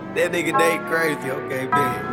That nigga Nate crazy, okay, man.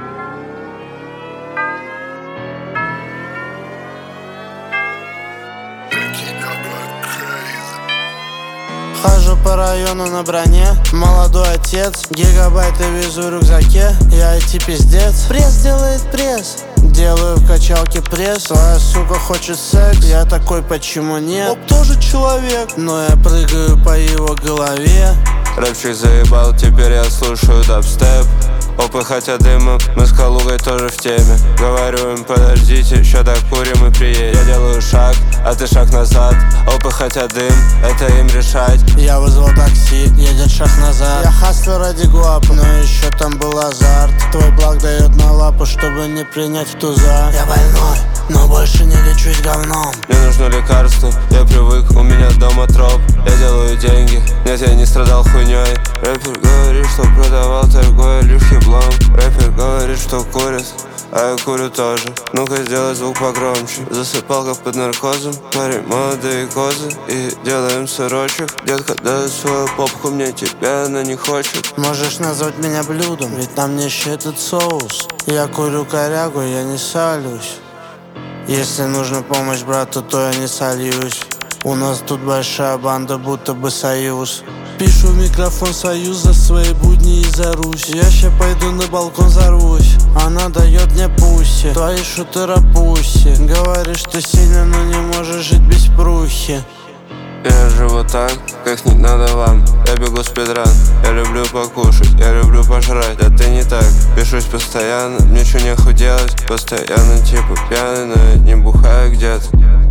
Хожу по району на броне, молодой отец, гигабайты везу в рюкзаке. Я IT-пиздец, пресс делает пресс, делаю в качалке пресс. Твоя сука хочет секс, я такой, почему нет? Оп, тоже человек, но я прыгаю по его голове. Рэпчик заебал, теперь я слушаю дабстеп. Опы хотят дыма, мы с Калугой тоже в теме. Говорю им, подождите, еще докурим и приедем. Я делаю шаг, а ты шаг назад. Опы хотят дым, это им решать. Я вызвал такси, едет шаг назад. Я хаслю ради гуапа, но еще там был азарт. Твой благ дает на лапу, чтобы не принять в туза. Я больной, но больше не лечусь говном. Мне нужно лекарство, я привык, у меня дома троп. Я делаю деньги, нет, я не страдал хуйней. Рэпер говорит, что продавал, торгуя лишь еблом. Рэпер говорит, что курит, а я курю тоже. Ну-ка сделай звук погромче. Засыпал как под наркозом, парень молодые козы. И делаем сырочек. Детка, дай свою попку, мне тебя она не хочет. Можешь назвать меня блюдом, ведь там не еще этот соус. Я курю корягу, я не солюсь. Если нужна помощь брату, то я не сольюсь. У нас тут большая банда, будто бы союз. Пишу в микрофон союз за свои будни и за Русь. Я ща пойду на балкон взорвусь. Она дает мне пуси, твои шуты рапуси. Говоришь, ты сильно, но не можешь жить без прухи. Я живу так, как не надо вам. Я бегу спидран, я люблю покушать, я люблю пожрать. А ты не так, пишусь постоянно, ничего не делать. Постоянно типа пьяный, но я не бухаю где-то.